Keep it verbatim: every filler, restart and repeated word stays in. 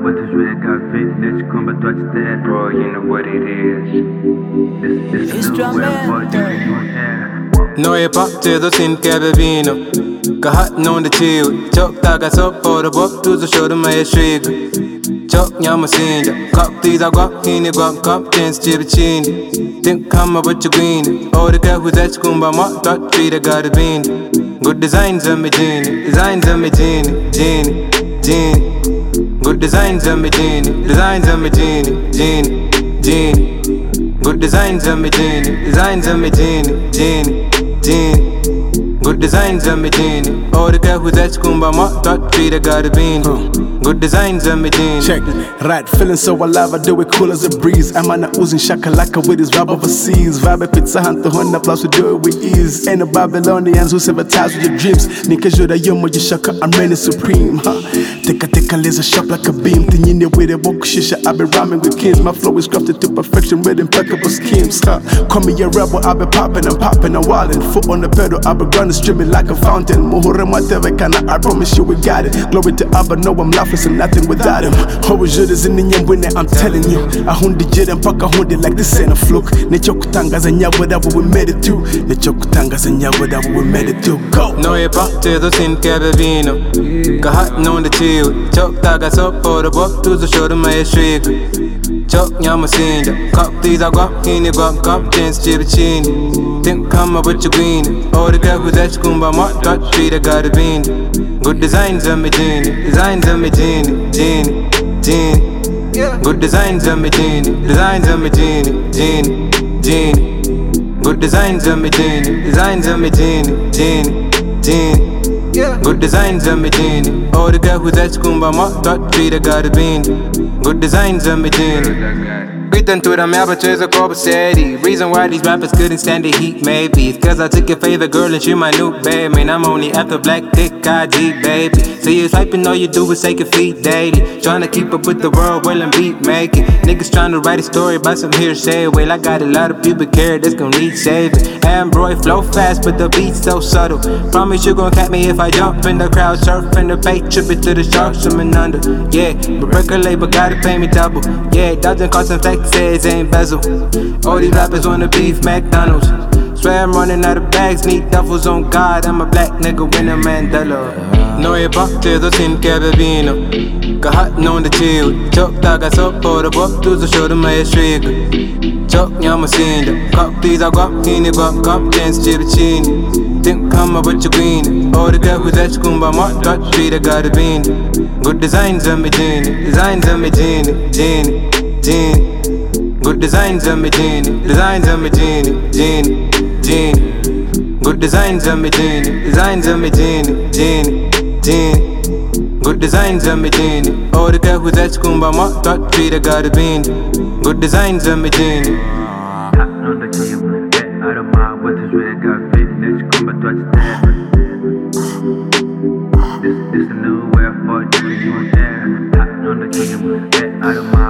outros got fitness, comba tua step. Bro, you know what it is. This, this is a new way for you. No hip hop till the sin cabino. Kahat non the chill. Chok taga so for the book to the show the my street. Chok nyamasinda. Cup these I got hini got cup dance chibichin. Think come up with your green. All the guy who's at skumba mark dot three the got a bean. Good designs on me genie. Designs on me genie. Genie. Genie. Good designs on me genie. Designs on me genie. Genie. Genie. Good designs on me genie. Designs on me genie. Genie. Genie. Good designs on me genie. All the guy who's at skumba mark dot three the got a bean. Good designs on me genie. Check, right, feeling so alive, I do it cool as a breeze. I'm on a oozing shakalaka with his vibe overseas. Vibe pizza hunter, hundred plus we do it with ease. Ain't no Babylonians who sabotage with your dreams. Niggas, you're the young you shaka, I'm reigning supreme. Huh? Take a take a laser sharp like a beam. Thinking you with a book shisha, I be rhyming with kings. My flow is crafted to perfection with impeccable schemes. Huh? Call me a rebel, I be popping and popping and wildin'. Foot on the pedal, I be running, streaming like a fountain. Muhurem whatever can I, I promise you we got it. Glory to Abba, know I'm laughing. And nothing without him. Always is in the winner, I'm telling you. I hundi jet and pack a hundi like this ain't a fluke. Nechokutangas and yawa we made it to. Nechokutangas and yawa we made it to. Go! No hip hop till the sin cabino. Kahat non the chill. Chok taga so for the book to the show the my street. Chok nyamasinda. Cup these I got hini got cup dance chibichin. Think come up with your green. All the guy who's at skumba mark dot three the got a bean. Good designs on me genie. Designs on me genie. Genie. Genie. Good designs on me genie. Designs on me genie. Genie. Genie. Good designs on me genie. Designs on me genie. Genie. Genie. Good designs on me genie. All the guy who's at skumba mark dot three the got a bean. Good designs on me genie. Gritan to them apertures of Corpus City. Reason why these rappers couldn't stand the heat, maybe it's cause I took your favorite girl and she my new babe. Man, I'm only after black thick I G, baby. So you typing, all you do is take your feet daily. Tryna keep up with the world, well and beat making. Niggas tryna write a story about some hearsay. Well, I got a lot of pubic hair that's gon' need saving. Android flow fast, but the beat's so subtle. Promise you gon' catch me if I jump in the crowd, surfing the bait, tripping to the sharks, swimming under. Yeah, but record label gotta pay me double. Yeah, doesn't cost some flex, says ain't bezel. All these rappers wanna beef McDonald's. Swear I'm running out of bags, need duffels on God. I'm a black nigga winning Mandela. No hip hop till the sin cabino. Kahat non the chill. Chok taga so for the book to the show the my street. Chok nyamasinda. Cup these I got hini got cup dance chibichin. Think come up with your green. All the guy who's at skumba mark dot three the got a bean. Good designs on me genie. Designs on me genie. Genie. Genie. Good designs on me genie. Designs on me genie. Genie. Genie. Good designs on me genie. Designs on me genie. Genie. Genie. Good designs on me genie. All the guy who's at skumba mark dot three the got a bean. Good designs on me genie. Hot on the team, get out of my waters really got fitness, comba tua step. This, this a new way for you and there. Hot on the team, get out of my